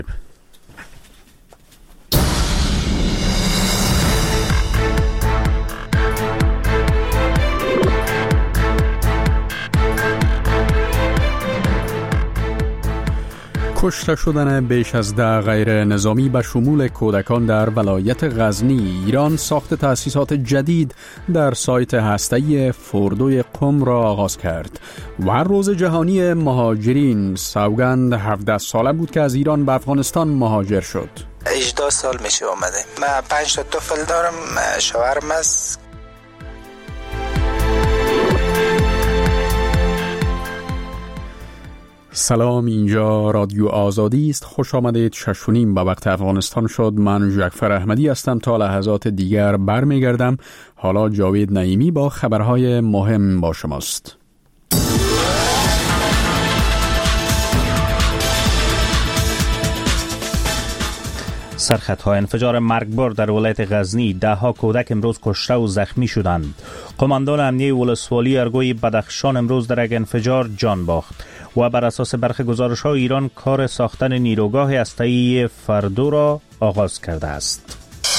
کشته شدن بیش از 10 غیر نظامی به شمول کودکان در ولایت غزنی. ایران ساخت تأسیسات جدید در سایت هسته‌ای فوردوی قم را آغاز کرد و روز جهانی مهاجرین. سوگند 17 ساله بود که از ایران به افغانستان مهاجر شد. 18 سال میشه اومده. من 5 تا طفل دارم، شوهرم است. سلام، اینجا رادیو آزادی است. خوش آمدید. 6:30 به وقت افغانستان شد. من جعفر احمدی هستم. تا لحظات دیگر برمیگردم. حالا جاوید نعیمی با خبرهای مهم با شماست. سرخطهای انفجار مرگبار در ولایت غزنی. 10 کودک امروز کشته و زخمی شدند. قماندان امنیه ولسوالی ارگوی بدخشان امروز در یک انفجار جان باخت و بر اساس برخی گزارش‌ها ایران کار ساختن نیروگاه هسته‌ای فوردو را آغاز کرده است.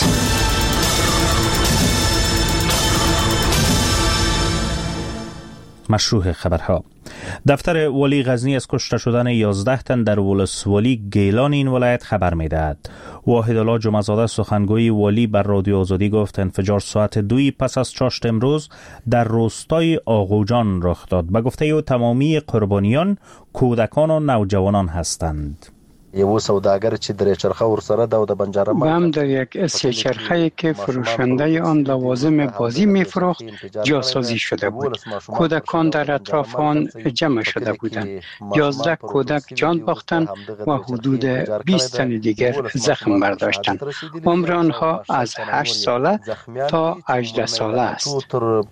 مشروع خبرها. دفتر والی غزنی از کشته شدن 11 تن در ولسوالی گیلان این ولایت خبر می‌دهد. واحدالله جمعه‌زاده سخنگوی والی بر رادیو آزادی گفت انفجار ساعت 2 پس از چاشت امروز در روستای آغوجان رخ داد. به گفته او تمامی قربانیان کودکان و نوجوانان هستند. یو سوداگر چې درې چرخه ورسره دا د بنجاره و هم در یک سه چرخه‌ای که فروشنده آن لوازم بازی می‌فروخت جاسازی شده بود. کودکان در اطراف آن جمع شده بودند. 11 کودک جان باختند و حدود 20 تن دیگر زخم برداشتند. عمر آنها از 8 ساله تا 18 ساله است.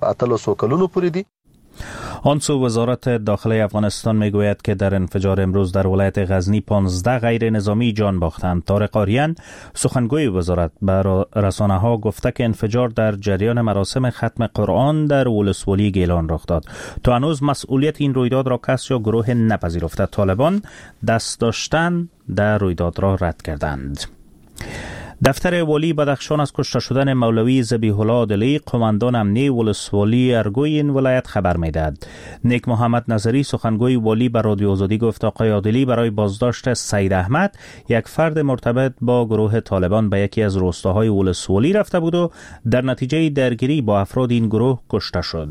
آنسو وزارت داخله افغانستان میگوید که در انفجار امروز در ولایت غزنی 15 غیر نظامی جان باختند. طارق آریان سخنگوی وزارت به رسانه‌ها گفته که انفجار در جریان مراسم ختم قرآن در ولسوالی گیلان رخ داد. تا هنوز مسئولیت این رویداد را کس یا گروه نپذیرفته. طالبان دست داشتن در رویداد را رد کردند. دفتر والی بدخشان از کشته شدن مولوی ذبیح الله عادلی قماندان امنیه ولسوالی ارگوی این ولایت خبر میدهد. نیک محمد نظری سخنگوی والی بر رادیو آزادی گفت آقای عادلی برای بازداشت سید احمد یک فرد مرتبط با گروه طالبان به یکی از روستاهای ولسوالی رفته بود و در نتیجه درگیری با افراد این گروه کشته شد.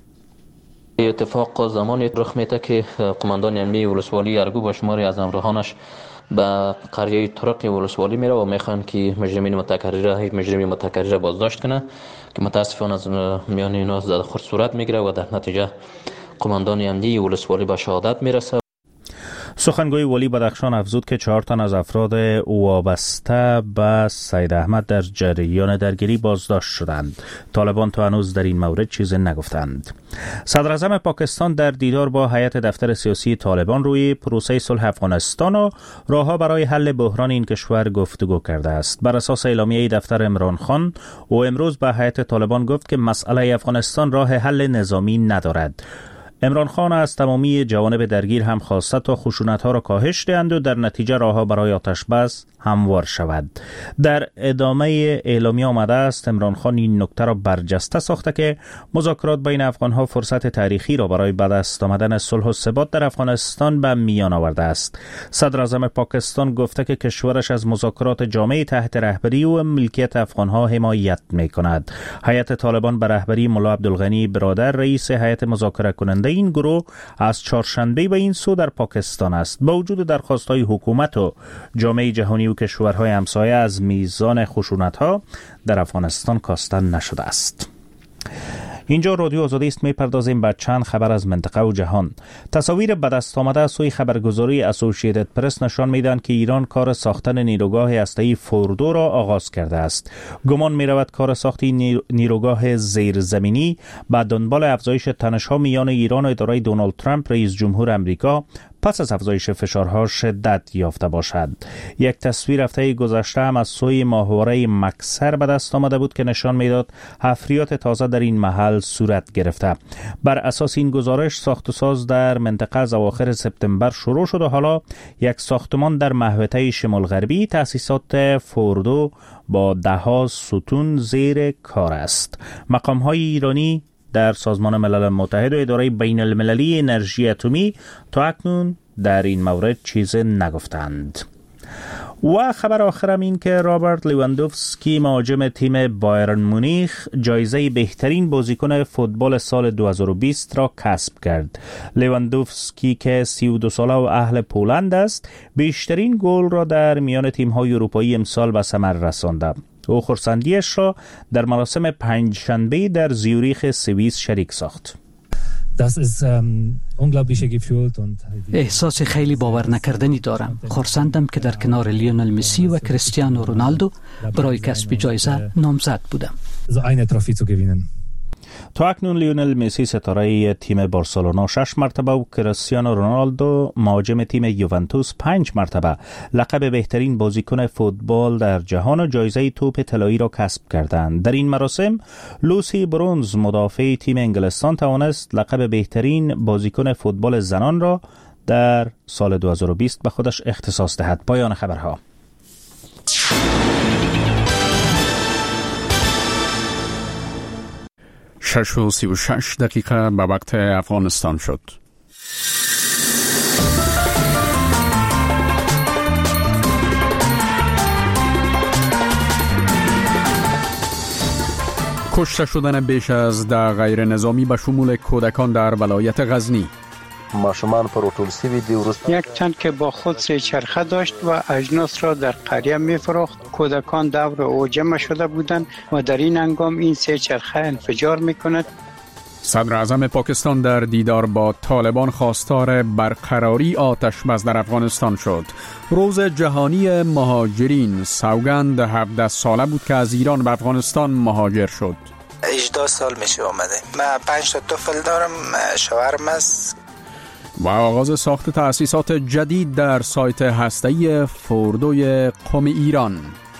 اتفاق زمانی رخ میده که قماندان امنیه ولسوالی ارگو با شماری از همراهانش به قریه طرق ولسوالی میره و میخوان که مجرمین متکرره بازداشت کنه که متاسفانه از میان اینا زده خورد صورت میگیره و در نتیجه قماندان امنیه ولسوالی به شهادت میرسه. سخنگوی والی بدخشان افزود که 4 تن از افراد وابسته به سید احمد در جریان درگیری بازداشت شدند. طالبان تا هنوز در این مورد چیزی نگفتند. صدر اعظم پاکستان در دیدار با هیئت دفتر سیاسی طالبان روی پروسه صلح افغانستان و راهها برای حل بحران این کشور گفتگو کرده است. بر اساس اعلامیه دفتر عمران خان او امروز به هیئت طالبان گفت که مسئله افغانستان راه حل نظامی ندارد. عمران خان از تمامی جوانب درگیر هم خواسته تا خشونت‌ها را کاهش دهند و در نتیجه راهها برای آتش بس هموار شود. در ادامه اعلامیه آمده است عمران خان این نکته را برجسته ساخته که مذاکرات بین افغان‌ها فرصت تاریخی را برای به دست آمدن صلح و ثبات در افغانستان به میان آورده است. صدر اعظم پاکستان گفته که کشورش از مذاکرات جامع تحت رهبری و ملکیت افغان‌ها حمایت می‌کند. هیئت طالبان به رهبری ملا عبدالغنی برادر رئیس هیئت مذاکره کننده این گروه از چهارشنبه به این سو در پاکستان است. با وجود درخواست‌های حکومت و جامعه جهانی و کشورهای همسایه از میزان خشونت‌ها در افغانستان کاسته نشده است. اینجا رادیو آزادی است. میپردازیم به چند خبر از منطقه و جهان. تصاویر به دست آمده از سوی خبرگزاری اسوسییتد پرس نشان میدهند که ایران کار ساختن نیروگاه هسته‌ای فوردو را آغاز کرده است. گمان می‌رود کار ساخت نیروگاه زیرزمینی به دنبال افزایش تنش‌ها میان ایران و اداره دونالد ترامپ رئیس جمهور آمریکا پس از افزایش فشارها شدت یافته باشد. یک تصویر هفته گذشته هم از سوی ماهواره مکسر به دست آمده بود که نشان میداد حفریات تازه در این محل صورت گرفته. بر اساس این گزارش ساخت و ساز در منطقه از اواخر سپتامبر شروع شد و حالا یک ساختمان در محوطه شمال غربی تأسیسات فوردو با ده‌ها ستون زیر کار است. مقام‌های ایرانی در سازمان ملل متحد و اداره بین المللی انرژی اتمی تا اکنون در این مورد چیز نگفتند. و خبر آخرم این که رابرت لیواندوفسکی مهاجم تیم بایرن مونیخ جایزه بهترین بازیکن فوتبال سال 2020 را کسب کرد. لیواندوفسکی که 32 ساله و اهل پولند است بیشترین گل را در میان تیم‌های اروپایی امسال به ثمر رسانده. او خرسندیش را در مراسم پنجشنبه در زیوریخ سوئیس شریک ساخت. احساس خیلی باور نکردنی دارم. خرسندم که در کنار لیونل مسی و کریستیانو رونالدو برای کسب جایزه نامزد بودم. تا اکنون لیونل مسی ستاره تیم بارسلونا 6 مرتبه و کریستیانو رونالدو مهاجم تیم یوونتوس 5 مرتبه لقب بهترین بازیکن فوتبال در جهان و جایزه توپ طلایی را کسب کردند. در این مراسم لوسی برونز مدافع تیم انگلستان توانست لقب بهترین بازیکن فوتبال زنان را در سال 2020 به خودش اختصاص دهد. پایان خبرها. 6:36 دقیقه به وقت افغانستان شد. کشته شدن بیش از 10 غیر نظامی به شمول کودکان در ولایت غزنی. ماشومان پر اتوبوسی دیروز یک تن که با خود 3 چرخه داشت و اجناس را در قریه می‌فروخت. کودکان دور او جمع شده بودند و در این هنگام این 3 چرخه انفجار می‌کند. صدر اعظم پاکستان در دیدار با طالبان خواستار برقراری آتش بس در افغانستان شد. روز جهانی مهاجرین سوگند 17 ساله بود که از ایران به افغانستان مهاجر شد. 18 سال میشه اومده. من 5 تا طفل دارم، شوهرم است. و آغاز ساخت تأسیسات جدید در سایت هسته‌ای فوردوی قم ایران.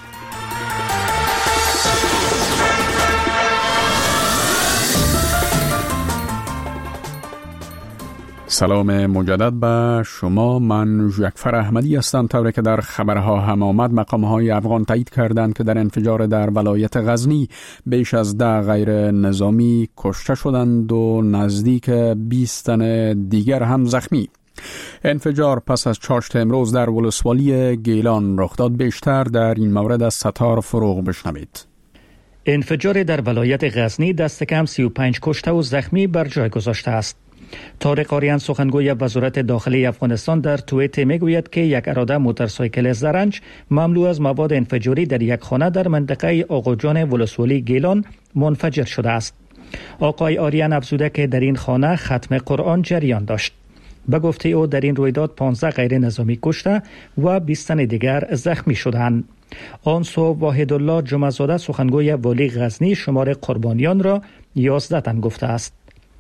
سلام مجدد به شما. من جعفر احمدی هستم. طوری که در خبرها هم آمد، مقام‌های افغان تایید کردند که در انفجار در ولایت غزنی بیش از 10 غیر نظامی کشته شدند و نزدیک 20 تن دیگر هم زخمی. انفجار پس از چاشت امروز در ولسوالی گیلان رخ داد. بیشتر در این مورد از ستار فروغ بشنوید. انفجار در ولایت غزنی دست کم 35 کشته و زخمی بر جای گذاشته است. طارق آریان سخنگوی وزارت داخلی افغانستان در توییت میگوید که یک اراده موتورسایکل زرنج مملو از مواد انفجاری در یک خانه در منطقه آقاجان ولسوالی گیلان منفجر شده است. آقای آریان افزوده که در این خانه ختم قرآن جریان داشت. به گفته او در این رویداد 15 غیر نظامی کشته و 20 تن دیگر زخمی شدند. آن سو واحدالله جمعه‌زاده سخنگوی والی غزنی شمار قربانیان را 11 تن گفته است.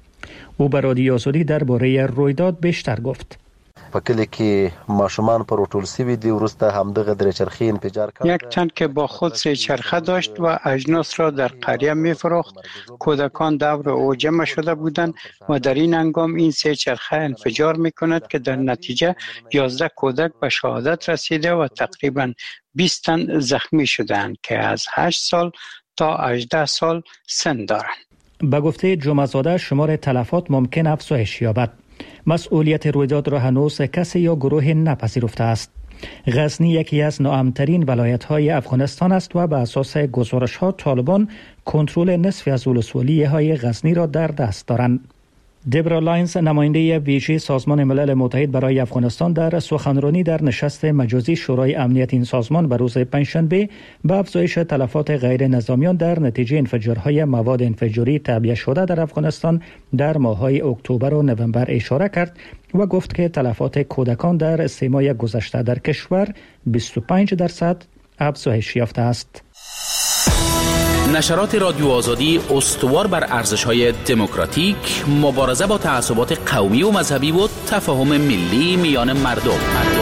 او به رادیو آزادی درباره رویداد بیشتر گفت. په کلی کې ماشومان پر اتوبوسی دیروز همدغه درې چرخې انفجار کړ. یک تن که با خود 3 چرخه داشت و اجناس را در قریه می‌فروخت. کودکان دور او جمع شده بودند و در این هنگام این 3 چرخه انفجار می‌کند که در نتیجه 11 کودک به شهادت رسیده و تقریباً 20 تن زخمی شدند که از 8 سال تا 18 سال سن دارند. به گفته جمعه‌زاده شمار تلفات ممکن افزایش یابد. مسئولیت رویداد را هنوز کسی یا گروه نپذیرفته است. غزنی یکی از ناامن‌ترین ولایت‌های افغانستان است و به اساس گزارش‌ها طالبان کنترل نصف از ولسوالی‌های غزنی را در دست دارند. دبرا لاینز نماینده ویژه سازمان ملل متحد برای افغانستان در سخنرانی در نشست مجازی شورای امنیت این سازمان به روز پنجشنبه به افزایش تلفات غیر نظامیان در نتیجه انفجارهای مواد انفجاری تعبیه شده در افغانستان در ماه‌های اکتبر و نوامبر اشاره کرد و گفت که تلفات کودکان در 3 ماه گذشته در کشور 25% افزایش یافته است. نشرات رادیو آزادی استوار بر ارزش‌های دموکراتیک، مبارزه با تعصبات قومی و مذهبی و تفاهم ملی میان مردم.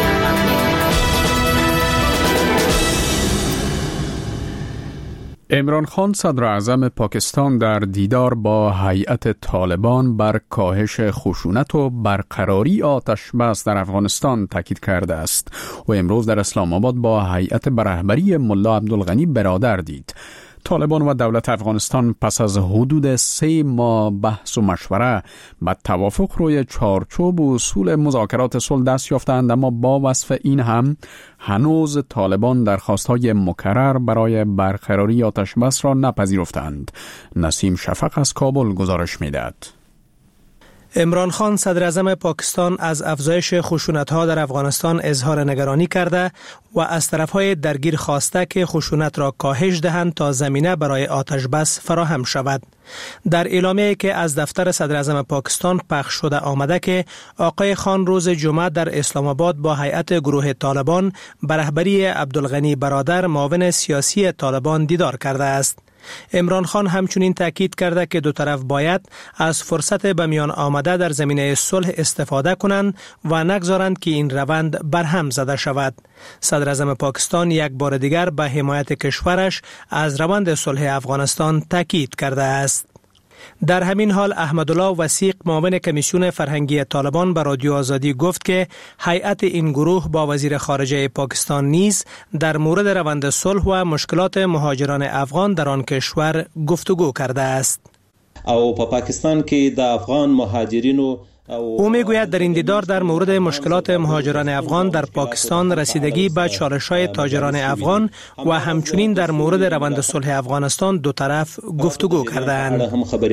عمران خان صدر اعظم پاکستان در دیدار با هیئت طالبان بر کاهش خشونت و برقراری آتش بس در افغانستان تاکید کرده است و امروز در اسلام آباد با هیئت به رهبری ملا عبدالغنی برادر دید. طالبان و دولت افغانستان پس از حدود 3 ماه بحث و مشوره به توافق روی چارچوب و اصول مذاکرات صلح دست یافتند، اما با وصف این هم هنوز طالبان درخواست‌های مکرر برای برقراری آتش بس را نپذیرفتند. نسیم شفق از کابل گزارش می‌دهد. عمران خان صدر اعظم پاکستان از افزایش خشونت‌ها در افغانستان اظهار نگرانی کرده و از طرف‌های درگیر خواسته که خشونت را کاهش دهند تا زمینه برای آتش بس فراهم شود. در اعلامیه‌ای که از دفتر صدر اعظم پاکستان پخش شده آمده که آقای خان روز جمعه در اسلام آباد با هیئت گروه طالبان به رهبری عبدالغنی برادر معاون سیاسی طالبان دیدار کرده است. عمران خان همچنین تاکید کرده که دو طرف باید از فرصت به میان آمده در زمینه صلح استفاده کنند و نگذارند که این روند برهم زده شود. صدر اعظم پاکستان یک بار دیگر به حمایت کشورش از روند صلح افغانستان تاکید کرده است. در همین حال احمدالله وثیق معاون کمیسیون فرهنگی طالبان به رادیو آزادی گفت که هیئت این گروه با وزیر خارجه پاکستان نیز در مورد روند صلح و مشکلات مهاجران افغان در آن کشور گفتگو کرده است. او په پاکستان کې د افغان مهاجرینو او میگوید در این دیدار در مورد مشکلات مهاجران افغان در پاکستان، رسیدگی به چالش‌های تاجران افغان و همچنین در مورد روند صلح افغانستان دو طرف گفتگو کردند.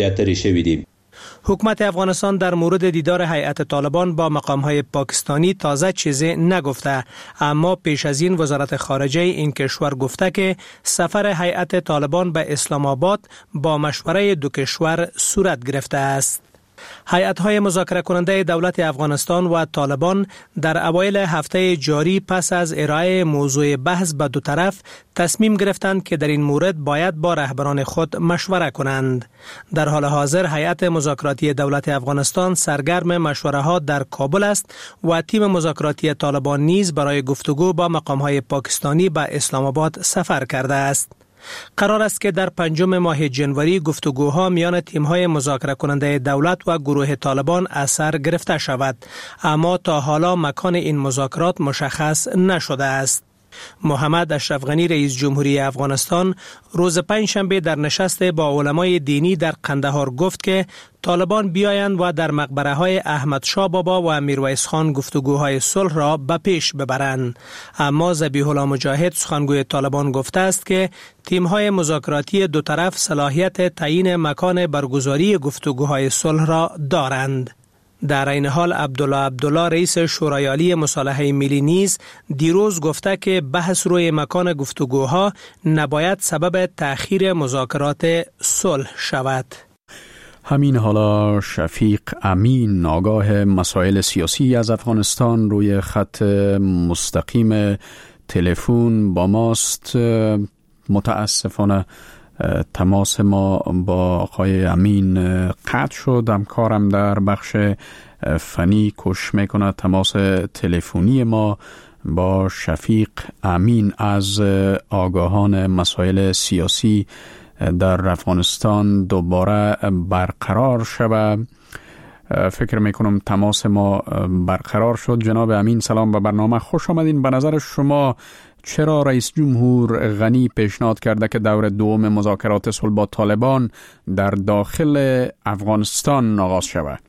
حکومت افغانستان در مورد دیدار هیئت طالبان با مقام‌های پاکستانی تازه چیزی نگفته، اما پیش از این وزارت خارجه این کشور گفته که سفر هیئت طالبان به اسلام آباد با مشوره دو کشور صورت گرفته است. هیئت‌های مذاکره کننده دولت افغانستان و طالبان در اوایل هفته جاری پس از ارائه موضوع بحث به دو طرف تصمیم گرفتند که در این مورد باید با رهبران خود مشوره کنند. در حال حاضر هیئت مذاکراتی دولت افغانستان سرگرم مشوره‌ها در کابل است و تیم مذاکراتی طالبان نیز برای گفتگو با مقام‌های پاکستانی به اسلام آباد سفر کرده است. قرار است که در 5 ماه جنوری گفتگوها میان تیم‌های مذاکره کننده دولت و گروه طالبان از سر گرفته شود، اما تا حالا مکان این مذاکرات مشخص نشده است. محمد اشرف غنی رئیس جمهوری افغانستان روز پنجشنبه در نشست با علمای دینی در قندهار گفت که طالبان بیایند و در مقبره‌های احمد شاه بابا و میرویس خان گفتگوهای صلح را به پیش ببرند. اما ذبیح الله مجاهد سخنگوی طالبان گفته است که تیم‌های مذاکراتی دو طرف صلاحیت تعیین مکان برگزاری گفتگوهای صلح را دارند. در این حال عبدالله رئیس شورای عالی مصالحه ملی نیز دیروز گفته که بحث روی مکان گفتگوها نباید سبب تأخیر مذاکرات صلح شود. همین حالا شفیق امین آگاه مسائل سیاسی از افغانستان روی خط مستقیم تلفن با ماست. متاسفانه تماس ما با آقای امین قطع شد. همکارم در بخش فنی کوشش میکنه تماس تلفنی ما با شفیق امین از آگاهان مسائل سیاسی در افغانستان دوباره برقرار شود. فکر میکنم تماس ما برقرار شد. جناب امین سلام به برنامه، خوش آمدین. به نظر شما چرا رئیس جمهور غنی پیشنهاد کرده که دور دوم مذاکرات صلح با طالبان در داخل افغانستان آغاز شود؟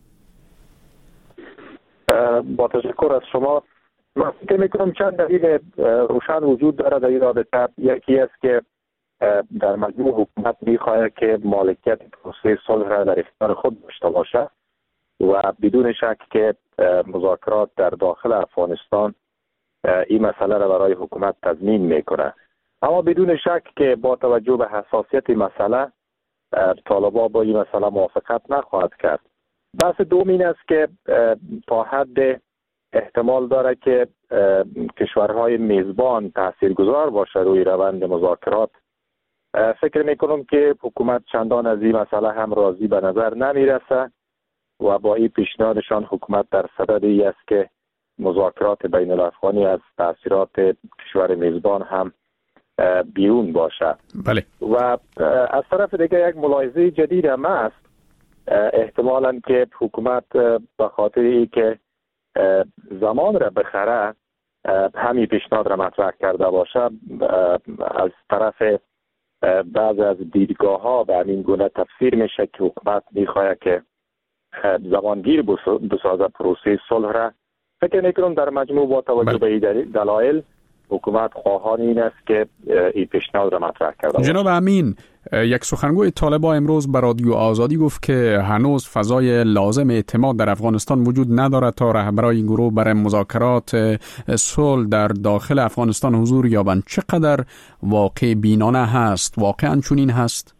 با تشکر از شما. من فکر میکنم چند دلیل روشن وجود داره در این رابطه. یکی است که در مجموع حکومت میخواهد که مالکیت پروسه صلح را در اختیار خود داشته باشه و بدون شک که مذاکرات در داخل افغانستان این مسئله را برای حکومت تضمین میکنه. اما بدون شک که با توجه به حساسیت مسئله طالبان با این مسئله موافقت نخواهد کرد. بحث دوم این است که تا حد احتمال داره که کشورهای میزبان تاثیرگذار باشه روی روند مذاکرات فکر میکنم که حکومت چندان از این مسئله هم راضی به نظر نمیرسه و با این پیشنهادشان حکومت در صدد ای است که مذاکرات بین الافغانی از تاثیرات کشور میزبان هم بیرون باشه. بله. و از طرف دیگه یک ملاحظه جدید هم است، احتمالاً که حکومت به خاطر ای که زمان را بخره همین پیشنهاد را مطرح کرده باشه، از طرف بعض از دیدگاه ها به همین گونه تفسیر میشه که حکومت میخواد که زمانگیر بسازه پروسه صلح را. فکر میکنم در مجموع با توجه به این دلایل حکومت خواهان این است که این پیشنهاد را مطرح کرده. جناب امین، یک سخنگوی طالبان امروز به رادیو آزادی گفت که هنوز فضای لازم اعتماد در افغانستان وجود ندارد تا رهبران این گروه برای مذاکرات صلح در داخل افغانستان حضور یابند. چقدر واقع بینانه هست؟ واقعا چنین هست؟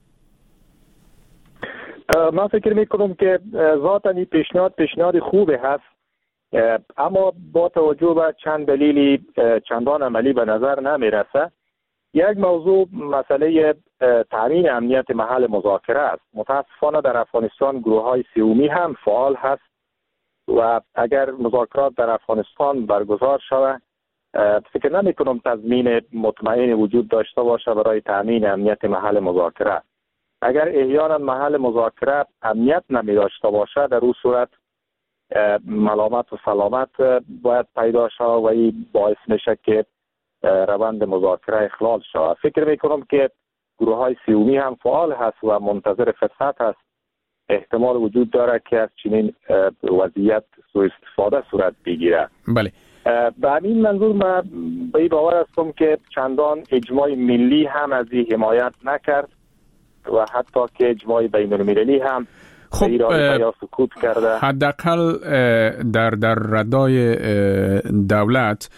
من فکر میکنم که ذاتاً این پیشنهاد خوبه هست، اما با توجه به چند دلیلی چندان عملی به نظر نمیرسه. یک موضوع مسئله تامین امنیت محل مذاکره است. متاسفانه در افغانستان گروه های سیومی هم فعال هست و اگر مذاکرات در افغانستان برگزار شود فکر نمی کنم تضمین مطمئن وجود داشته باشه برای تامین امنیت محل مذاکره. اگر احیانا محل مذاکره امنیت نمی داشته باشه، در اون صورت ملامت و سلامت باید پیدا شود و این باعث میشه که روند مذاکره اخلال شود. فکر میکنم که گروه های سیومی هم فعال هست و منتظر فرصت هست. احتمال وجود داره که از چنین وضعیت سوء استفاده صورت بگیره. بله. به همین منظور من به این باور هستم که چندان اجماع ملی هم از این حمایت نکرد و حتی که اجماع بین المللی هم خب سکوت کرده. حداقل در ردای دولت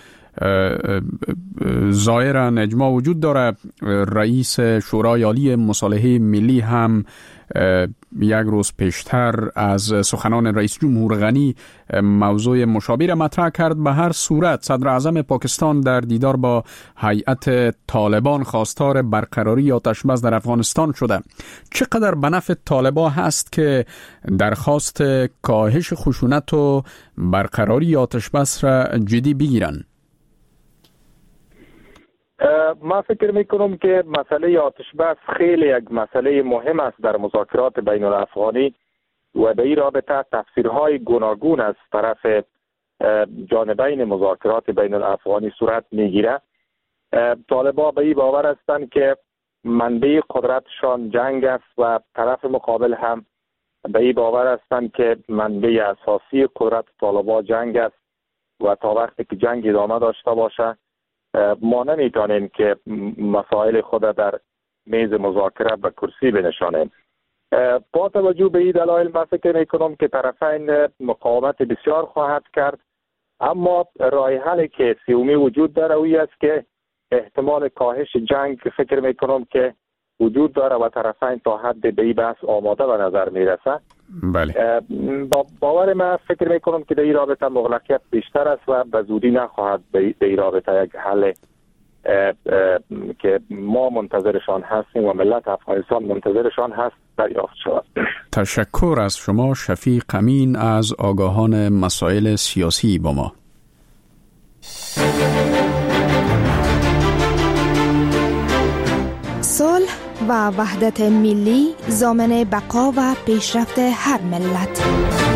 ظاهرا اجماع وجود داره. رئیس شورای عالی مصالحه ملی هم یک روز پیشتر از سخنان رئیس جمهور غنی موضوع مشابه را مطرح کرد. به هر صورت صدر اعظم پاکستان در دیدار با هیئت طالبان خواستار برقراری آتش بس در افغانستان شده. چقدر به نفع طالبان هست که درخواست کاهش خشونت و برقراری آتش بس را جدی بگیرن؟ من فکر میکنم که مسئله آتش بس خیلی یک مسئله مهم است در مذاکرات بین الافغانی و به این رابطه تفسیرهای گوناگون از طرف جانبین مذاکرات بین الافغانی صورت میگیره. طالبان به این باور هستند که منبع قدرتشان جنگ است و طرف مقابل هم به این باور هستند که منبع اساسی قدرت طالبان جنگ است و تا وقتی که جنگ ادامه داشته باشه ما نمیتونیم که مسائل خود در میز مذاکره به کرسی بنشانیم. با توجه به این دلایل من فکر میکنم که طرفین مقاومت بسیار خواهد کرد، اما راه حلی که سیومی وجود داره اوی است که احتمال کاهش جنگ فکر میکنم که وجود داره و طرفین تا حد به این بحث آماده به نظر میرسه. بله. باور من فکر میکنم که در این رابطه مغلقیت بیشتر است و به زودی نخواهد به این رابطه یک حل که ما منتظرشان هستیم و ملت افغانستان منتظرشان هست دریافت شود. تشکر از شما شفیق امین از آگاهان مسائل سیاسی با ما. صلح و وحدت ملی ضامن بقا و پیشرفت هر ملت.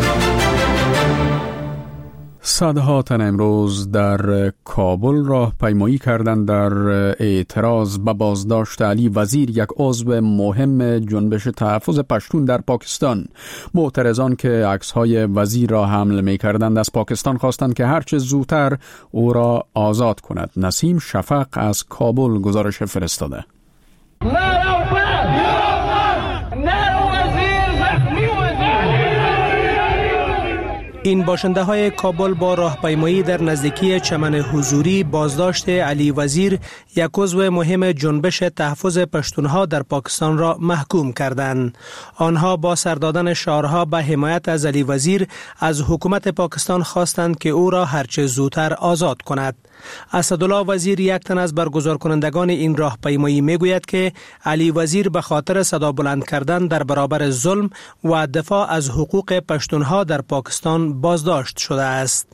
صدها تن امروز در کابل راه پیمایی کردند در اعتراض به بازداشت علی وزیر، یک عضو مهم جنبش تحفظ پشتون در پاکستان. معترضان که عکس‌های وزیر را حمل می‌کردند از پاکستان خواستند که هرچه زودتر او را آزاد کند. نسیم شفق از کابل گزارش فرستاده. این باشنده های کابل با راهپیمایی در نزدیکی چمن حضوری بازداشت علی وزیر، یک عضو مهم جنبش تحفظ پشتونها در پاکستان را محکوم کردند. آنها با سر دادن شعارها به حمایت از علی وزیر از حکومت پاکستان خواستند که او را هرچه زودتر آزاد کند. اسدالله وزیر، یک تن از برگزار کنندگان این راهپیمایی، میگوید که علی وزیر به خاطر صدا بلند کردن در برابر ظلم و دفاع از حقوق پشتونها در پاکستان بازداشت شده است.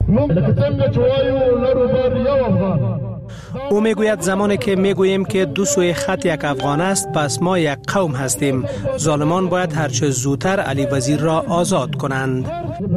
او میگوید زمانی که میگوییم که دو سوی خط یک افغان است، پس ما یک قوم هستیم. ظالمان باید هرچه زودتر علی وزیر را آزاد کنند.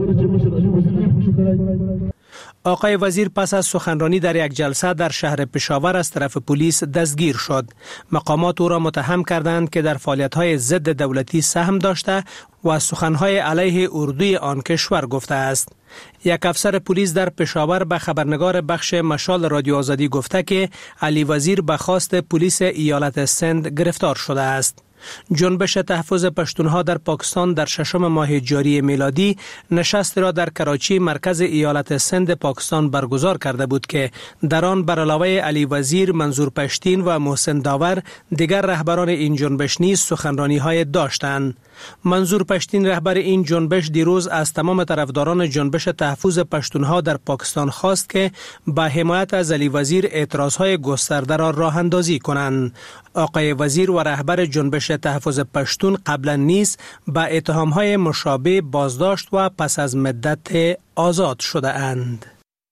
آقای وزیر پس از سخنرانی در یک جلسه در شهر پشاور از طرف پلیس دستگیر شد. مقامات او را متهم کردند که در فعالیت‌های ضد دولتی سهم داشته و سخنهای علیه اردوی آن کشور گفته است. یک افسر پلیس در پشاور به خبرنگار بخش مشال رادیو آزادی گفته که علی وزیر به خواست پلیس ایالت سند گرفتار شده است. جنبش تحفظ پشتونها در پاکستان در ششم ماه جاری میلادی نشست را در کراچی مرکز ایالت سند پاکستان برگزار کرده بود که در آن بر علاوه علی وزیر، منظور پشتین و محسن داور، دیگر رهبران این جنبش نیز سخنرانی‌های داشتند. منظور پشتین، رهبر این جنبش، دیروز از تمام طرفداران جنبش تحفظ پشتونها در پاکستان خواست که با حمایت از علی وزیر اعتراضهای گسترده را راه اندازی کنند. آقای وزیر و رهبر جنبش تحفظ پشتون قبلا نیز با اتهامهای مشابه بازداشت و پس از مدت آزاد شده اند.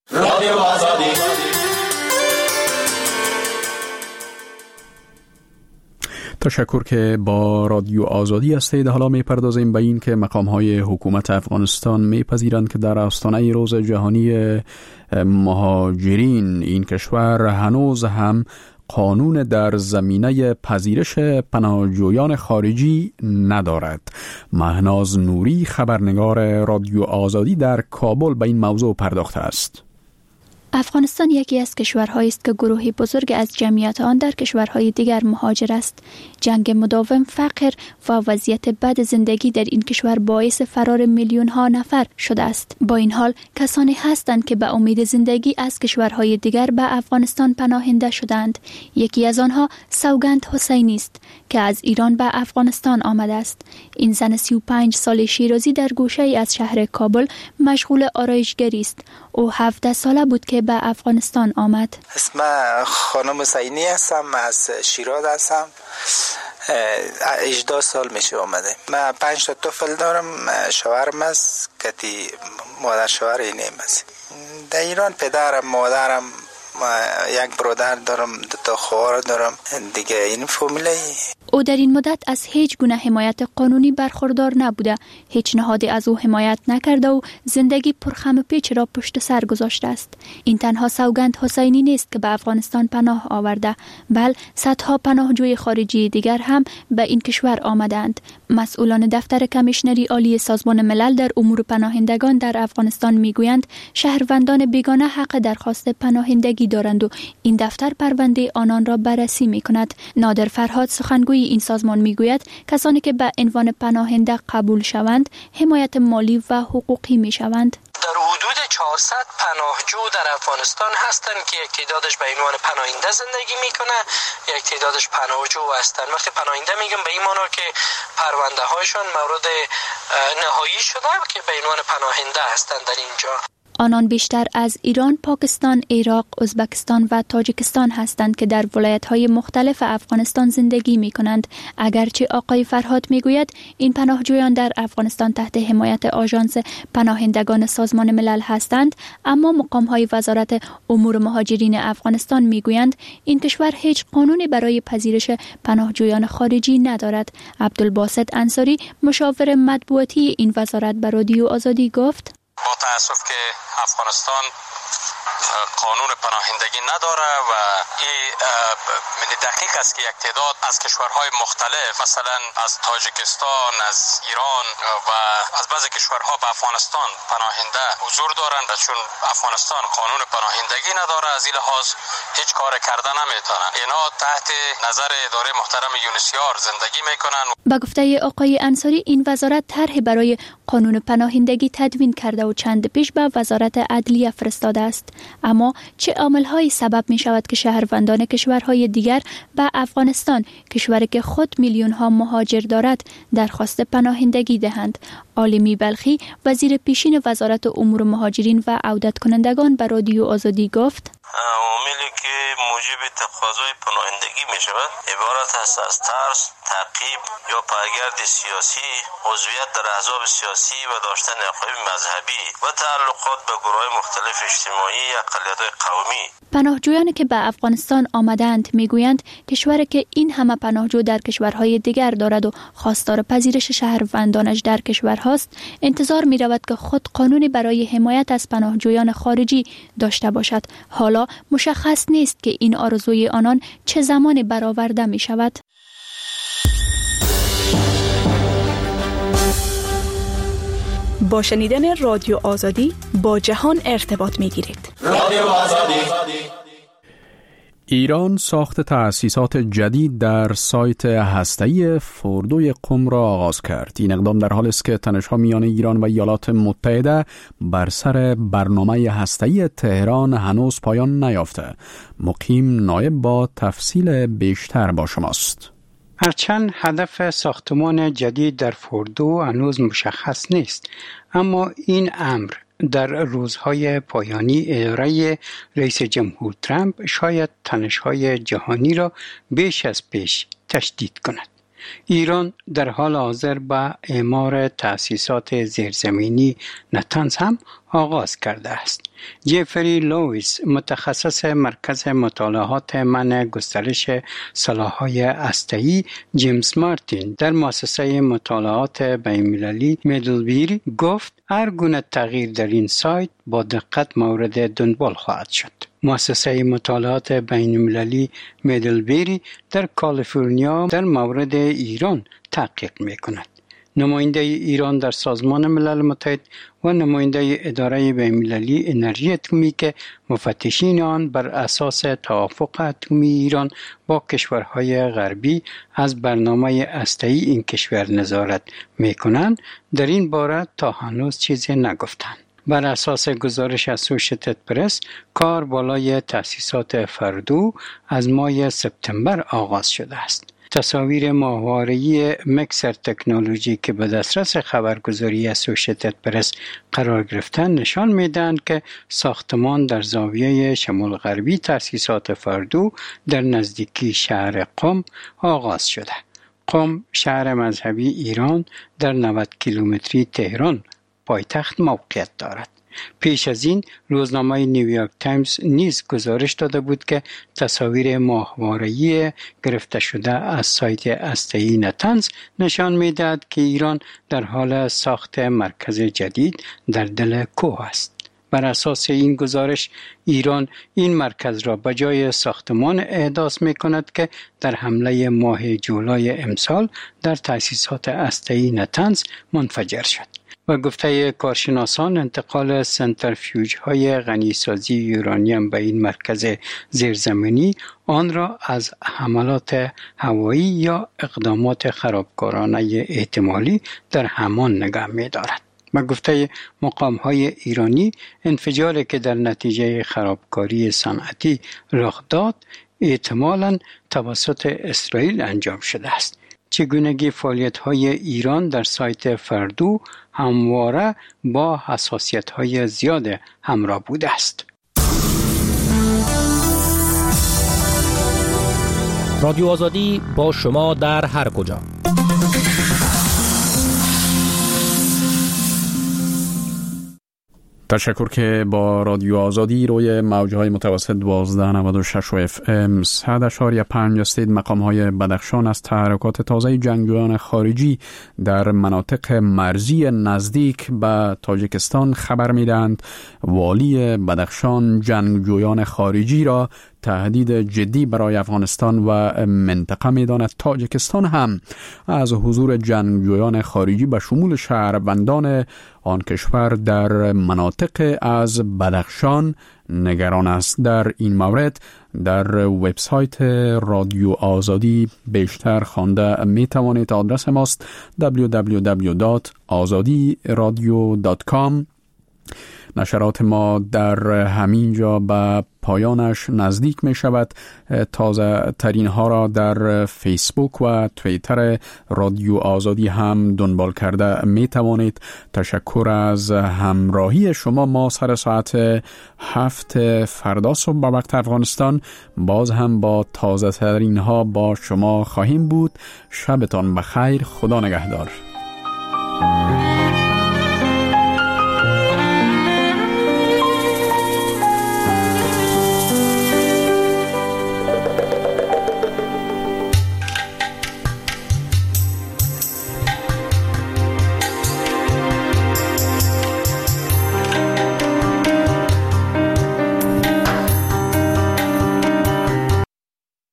تشکر که با رادیو آزادی هستید. حالا میپردازیم به این که مقام‌های حکومت افغانستان میپذیرند که در آستانه روز جهانی مهاجرین این کشور هنوز هم قانون در زمینه پذیرش پناهجویان خارجی ندارد. مهناز نوری، خبرنگار رادیو آزادی در کابل، به این موضوع پرداخته است. افغانستان یکی از کشورهایی است که گروهی بزرگ از جمعیت آن در کشورهای دیگر مهاجر است. جنگ مداوم، فقر و وضعیت بد زندگی در این کشور باعث فرار میلیون ها نفر شده است. با این حال کسانی هستند که به امید زندگی از کشورهای دیگر به افغانستان پناهنده شدند. یکی از آنها سوگند حسینی است که از ایران به افغانستان آمده است. این زن 35 سال شیرازی در گوشه ای از شهر کابل مشغول آرایشگری است. او 17 ساله بود که به افغانستان آمد. اسم خانم حسینی هستم، از شیراز هستم. 18 سال میشه آمده. من 5 تا طفل دارم، شوهرم است که مادر شوهر اینم است. در ایران پدرم، مادرم، یک برادر دارم، 2 تا خواهر دارم دیگه. این فامیلی. او در این مدت از هیچ گونه حمایت قانونی برخوردار نبوده، هیچ نهادی از او حمایت نکرده و زندگی پرخم و پیچ را پشت سر گذاشته است. این تنها سوگند حسینی نیست که به افغانستان پناه آورده، بل صدها پناهجوی خارجی دیگر هم به این کشور آمدند. مسئولان دفتر کمیشنری عالی سازمان ملل در امور پناهندگان در افغانستان میگویند شهروندان بیگانه حق درخواست پناهندگی دارند و این دفتر پرونده آنان را بررسی میکند. نادر فرهاد، سخنگوی این سازمان، میگوید کسانی که به عنوان پناهنده قبول شوند حمایت مالی و حقوقی میشوند. در حدود 400 پناهجو در افغانستان هستند که یک تعدادش به عنوان پناهنده زندگی میکنه، یک تعدادش پناهجو هستند. وقتی پناهنده میگم به این معنی که پرونده هایشان مورد نهایی شده که به عنوان پناهنده هستند در اینجا. آنان بیشتر از ایران، پاکستان، عراق، ازبکستان و تاجیکستان هستند که در ولایت‌های مختلف افغانستان زندگی می‌کنند. اگرچه آقای فرهاد می‌گوید این پناهجویان در افغانستان تحت حمایت آژانس پناهندگان سازمان ملل هستند، اما مقام‌های وزارت امور مهاجرین افغانستان می‌گویند این کشور هیچ قانونی برای پذیرش پناهجویان خارجی ندارد. عبدالباسط انصاری، مشاور مطبوعاتی این وزارت، به رادیو آزادی گفت: با تأسف که افغانستان قانون پناهندگی نداره و این دقیق است که یک تعداد از کشورهای مختلف، مثلا از تاجیکستان، از ایران و از بعضی کشورها به افغانستان پناهنده حضور دارند، چون افغانستان قانون پناهندگی نداره، از این لحاظ هیچ کار کرده نمیتونه. اینا تحت نظر اداره محترم یونسیار زندگی میکنن. با گفته آقای انصاری، این وزارت طرحی برای قانون پناهندگی تدوین کرده و چند پیش به وزارت عدلیه فرستاده است. اما چه عامل‌هایی سبب می شود که شهروندان کشورهای دیگر به افغانستان، کشوری که خود میلیون‌ها مهاجر دارد، درخواست پناهندگی دهند؟ عالمی بلخی، وزیر پیشین وزارت امور مهاجرین و عودت کنندگان، به رادیو آزادی گفت: عواملی که موجب تقاضای پناهندگی می شود عبارت است از ترس، تعقیب یا پایگرد سیاسی، عضویت در احزاب سیاسی و داشتن عقاید مذهبی و تعلقات به گروه‌های مختلف اجتماعی یا اقلیت‌های قومی. پناهجویانی که به افغانستان آمدند میگویند کشوری که این همه پناهجو در کشورهای دیگر دارد و خواستار پذیرش شهروندانش در کشورهاست، انتظار می رود که خود قانونی برای حمایت از پناهجویان خارجی داشته باشد. حالا مشخص نیست که این آرزوی آنان چه زمان برآورده می شود. با شنیدن رادیو آزادی با جهان ارتباط می گیرید. رادیو آزادی. ایران ساخت تأسیسات جدید در سایت هسته‌ای فوردوی قم را آغاز کرد. این اقدام در حالی است که تنش‌ها میان ایران و ایالات متحده بر سر برنامه هسته‌ای تهران هنوز پایان نیافته. مقیم نایب با تفصیل بیشتر با شماست. هرچند هدف ساختمان جدید در فوردو هنوز مشخص نیست، اما این امر در روزهای پایانی اداره رئیس جمهور ترامپ شاید تنش‌های جهانی را بیش از پیش تشدید کند. ایران در حال حاضر به اعمار تأسیسات زیرزمینی نتنز هم آغاز کرده است. جفری لوئیس، متخصص مرکز مطالعات منع گسترش سلاح‌های هسته‌ای جیمز مارتین در مؤسسه مطالعات بین‌المللی میدلبری گفت هر گونه تغییر در این سایت با دقت مورد دنبال خواهد شد. مؤسسه مطالعات بین‌المللی میدلبری در کالیفرنیا در مورد ایران تحقیق می‌کند. نماینده ایران در سازمان ملل متحد و نماینده اداره بین‌المللی انرژی اتمی که مفتشین آن بر اساس توافق اتمی ایران با کشورهای غربی از برنامه هسته‌ای این کشور نظارت می‌کنند، در این باره تا هنوز چیزی نگفتند. بر اساس گزارش اسوشیتد پرس، کار بالای تأسیسات فردو از ماه سپتامبر آغاز شده است. تصاویر ماهواره‌ای مکسر تکنولوژی که به دسترس خبرگزاری اسوشیتد پرس قرار گرفتن نشان می‌دهند که ساختمان در زاویه شمال غربی تأسیسات فردو در نزدیکی شهر قم آغاز شده. قم شهر مذهبی ایران در 90 کیلومتری تهران پایتخت موقعیت دارد. پیش از این روزنامه نیویورک تایمز نیز گزارش داده بود که تصاویر ماهواره‌ای گرفته شده از سایت هسته‌ای نتنز نشان می‌دهد که ایران در حال ساخت مرکز جدید در دل کوه است. بر اساس این گزارش ایران این مرکز را به جای ساختمان احداث می‌کند که در حمله ماه جولای امسال در تأسیسات هسته‌ای نتنز منفجر شد. و گفته کارشناسان انتقال سنترفیوژهای غنیسازی یورانیم به این مرکز زیرزمینی آن را از حملات هوایی یا اقدامات خرابکارانه احتمالی در همان نگه می دارد. و گفته مقام‌های ایرانی انفجاری که در نتیجه خرابکاری صنعتی رخ داد احتمالاً توسط اسرائیل انجام شده است. چگونگی فعالیت‌های ایران در سایت فردو همواره با حساسیت‌های زیاد همراه بوده است. رادیو آزادی با شما در هر کجا. تشکر که با رادیو آزادی روی موجهای متوسط 1296 FM 100.5 هستید. مقام‌های بدخشان از تحرکات تازه جنگجویان خارجی در مناطق مرزی نزدیک به تاجیکستان خبر می‌دهند. والی بدخشان جنگجویان خارجی را تهدید جدی برای افغانستان و منطقه می‌داند. تاجیکستان هم از حضور جنگجویان خارجی به شمول شهروندان آن کشور در مناطق از بدخشان نگران است. در این مورد در وبسایت رادیو آزادی بیشتر خوانده می توانید. آدرس ماست www.azadiradio.com. نشرات ما در همین جا به پایانش نزدیک می شود. تازه ترین ها را در فیسبوک و توییتر رادیو آزادی هم دنبال کرده می توانید. تشکر از همراهی شما. ما سر ساعت 7 فردا صبح با وقت افغانستان باز هم با تازه ترین ها با شما خواهیم بود. شبتان بخیر. خدا نگهدار.